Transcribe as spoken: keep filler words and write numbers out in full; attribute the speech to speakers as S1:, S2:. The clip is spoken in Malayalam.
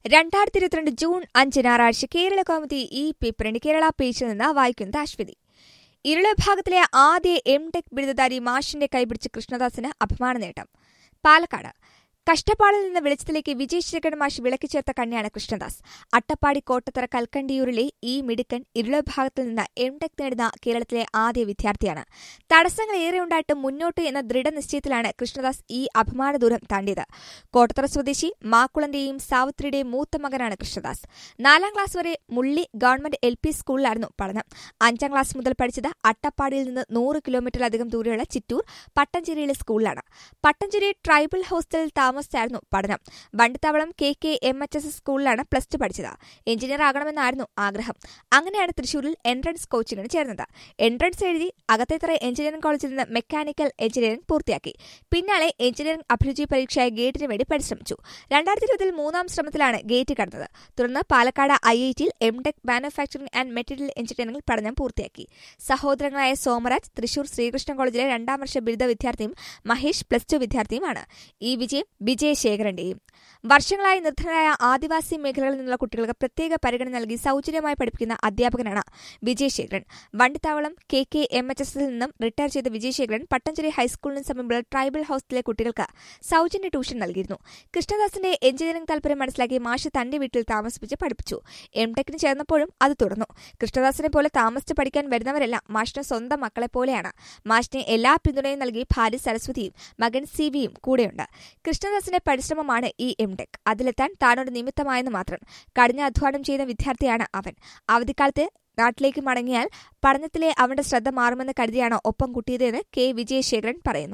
S1: രണ്ടായിരത്തി ഇരുപത്തിരണ്ട് ജൂൺ അഞ്ച് ഞായറാഴ്ച കേരള കൗമുദി ഈ പേപ്പറിന്റെ കേരള പേജിൽ നിന്ന് വായിക്കുന്നത് അശ്വതി. ഇരുള വിഭാഗത്തിലെ ആദ്യ എം ടെക് ബിരുദധാരി മാഷിന്റെ കൈപിടിച്ച കൃഷ്ണദാസിന് അഭിമാന നേട്ടം. പാലക്കാട് കഷ്ടപ്പാടിൽ നിന്ന് വെളിച്ചത്തിലേക്ക് വിജയശേഖരൻ മാഷ് വിളക്കി ചേർത്ത കണ്ണിയാണ് കൃഷ്ണദാസ്. അട്ടപ്പാടി കോട്ടത്തറ കൽക്കണ്ടിയൂരിലെ ഈ മിടുക്കൻ ഇരുള വിഭാഗത്തിൽ നിന്ന് എം ടെക് നേടുന്ന കേരളത്തിലെ ആദ്യ വിദ്യാർത്ഥിയാണ്. തടസ്സങ്ങൾ ഏറെയുണ്ടായിട്ടും മുന്നോട്ട് എന്ന ദൃഢനിശ്ചയത്തിലാണ് കൃഷ്ണദാസ് ഈ അഭിമാന ദൂരം താണ്ടിയത്. കോട്ടത്തറ സ്വദേശി മാക്കുളന്റെയും സാവിത്രിയുടെയും മൂത്ത മകനാണ് കൃഷ്ണദാസ്. നാലാം ക്ലാസ് വരെ മുള്ളി ഗവൺമെന്റ് എൽ പി സ്കൂളിലായിരുന്നു പഠനം. അഞ്ചാം ക്ലാസ് മുതൽ പഠിച്ചത് അട്ടപ്പാടിയിൽ നിന്ന് നൂറ് കിലോമീറ്ററിലധികം ദൂരെയുള്ള ചിറ്റൂർ പട്ടഞ്ചേരിയിലെ സ്കൂളിലാണ്. പട്ടഞ്ചേരി ട്രൈബൽ ഹോസ്റ്റലിൽ താമസിച്ചായിരുന്നു പഠനം. Vandithavalam K K M H S സ്കൂളിലാണ് പ്ലസ് ടു പഠിച്ചത്. എഞ്ചിനീയർ ആകണമെന്നായിരുന്നു ആഗ്രഹം. അങ്ങനെയാണ് തൃശൂരിൽ എൻട്രൻസ് കോച്ചിങ്ങിന് ചേർന്നത്. എൻട്രൻസ് എഴുതി അകത്തേത്തറ എഞ്ചിനീയറിംഗ് കോളേജിൽ നിന്ന് മെക്കാനിക്കൽ എഞ്ചിനീയറിംഗ് പൂർത്തിയാക്കി. പിന്നാലെ എഞ്ചിനീയറിംഗ് അഭിരുചി പരീക്ഷയായ ഗേറ്റിന് വേണ്ടി പരിശ്രമിച്ചു. രണ്ടായിരത്തി ഇരുപതിൽ മൂന്നാം ശ്രമത്തിലാണ് ഗേറ്റ് കടന്നത്. തുടർന്ന് പാലക്കാട് ഐ ഐ ടിയിൽ M tech manufacturing and material എഞ്ചിനീയറിംഗിൽ പഠനം പൂർത്തിയാക്കി. സഹോദരങ്ങളായ സോമരാജ് തൃശൂർ ശ്രീകൃഷ്ണ കോളേജിലെ രണ്ടാം വർഷ ബിരുദ വിദ്യാർത്ഥിയും മഹേഷ് പ്ലസ് ടു വിദ്യാർത്ഥിയുമാണ്. ഈ വിജയം വിജയശേഖരന്റെയും. വർഷങ്ങളായി നിർധനരായ ആദിവാസി മേഖലകളിൽ നിന്നുള്ള കുട്ടികൾക്ക് പ്രത്യേക പരിഗണന നൽകി സൗജന്യമായി പഠിപ്പിക്കുന്ന അധ്യാപകനാണ് Vijayasekharan. Vandithavalam K K M H എസിൽ നിന്നും റിട്ടയർ ചെയ്ത വിജയശേഖരൻ പട്ടഞ്ചേരി ഹൈസ്കൂളിന് സമീപമുള്ള ട്രൈബൽ ഹോസ്റ്റലിലെ കുട്ടികൾക്ക് സൗജന്യ ട്യൂഷൻ നൽകിയിരുന്നു. കൃഷ്ണദാസിന്റെ എഞ്ചിനീയറിംഗ് താൽപര്യം മനസ്സിലാക്കി മാഷ് തന്റെ വീട്ടിൽ താമസിപ്പിച്ച് പഠിപ്പിച്ചു. എം ടെക്കിന് ചേർന്നപ്പോഴും അത് തുടർന്നു. കൃഷ്ണദാസിനെ പോലെ താമസിച്ച് പഠിക്കാൻ വരുന്നവരെല്ലാം മാഷിന് സ്വന്തം മക്കളെ പോലെയാണ്. മാഷിന് എല്ലാ പിന്തുണയും നൽകി ഭാര്യ സരസ്വതിയും മകൻ സി വിയും കൂടെയുണ്ട്. കൃഷ്ണദാസിന്റെ പരിശ്രമമാണ് ഈ എം ടെക്. അതിലെത്താൻ താനൊരു നിമിത്തമായെന്ന് മാത്രം. കഠിന അധ്വാനം ചെയ്യുന്ന വിദ്യാർത്ഥിയാണ് അവൻ. അവധിക്കാലത്ത് നാട്ടിലേക്ക് മടങ്ങിയാൽ പഠനത്തിലെ അവന്റെ ശ്രദ്ധ മാറുമെന്ന് കരുതിയാണ് ഒപ്പം കൂട്ടിയതെന്ന് കെ വിജയശേഖരൻ പറയുന്നു.